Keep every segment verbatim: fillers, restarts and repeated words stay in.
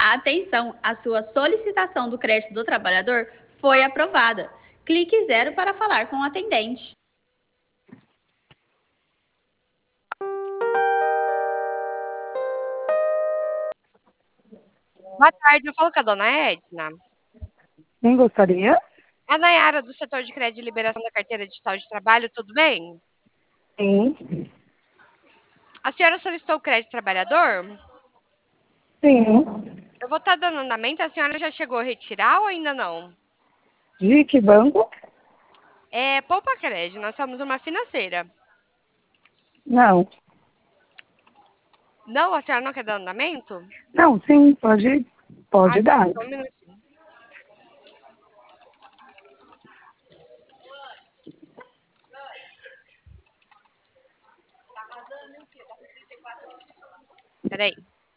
Atenção, a sua solicitação do crédito do trabalhador foi aprovada. Clique zero para falar com o atendente. Boa tarde, eu falo com a dona Edna. Quem gostaria? É a Nayara, do setor de crédito e liberação da carteira digital de trabalho, tudo bem? Sim. A senhora solicitou o crédito trabalhador? Sim. Eu vou estar dando andamento, a senhora já chegou a retirar ou ainda não? De que banco? É Poupa Crédito, nós somos uma financeira. Não. Não, a senhora não quer dar andamento? Não, sim, pode, Ah, pode tá, dar. só um minutinho. Peraí.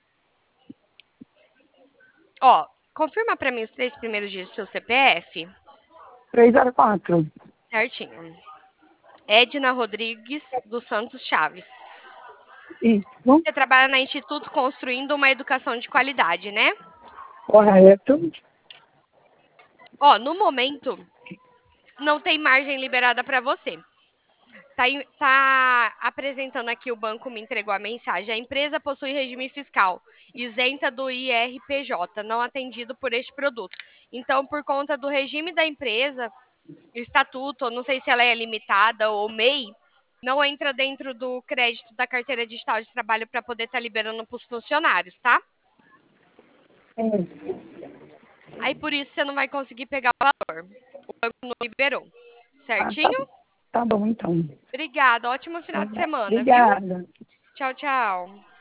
Ó, confirma pra mim os três primeiros dias do seu C P F. três zero quatro. Certinho. Edna Rodrigues dos Santos Chaves. Isso. Você trabalha na Instituto Construindo uma Educação de Qualidade, né? Correto. Ó, no momento, não tem margem liberada para você. Tá, tá apresentando aqui, o banco me entregou a mensagem. A empresa possui regime fiscal isenta do I R P J, não atendido por este produto. Então, por conta do regime da empresa, estatuto, não sei se ela é limitada ou M E I, não entra dentro do crédito da carteira digital de trabalho para poder estar tá liberando para os funcionários, tá? Sim. Aí por isso você não vai conseguir pegar o valor. O banco não liberou. Ah, tá, Certinho? tá bom, então. Obrigada. Ótimo final de semana, viu? Obrigada. Tchau, tchau.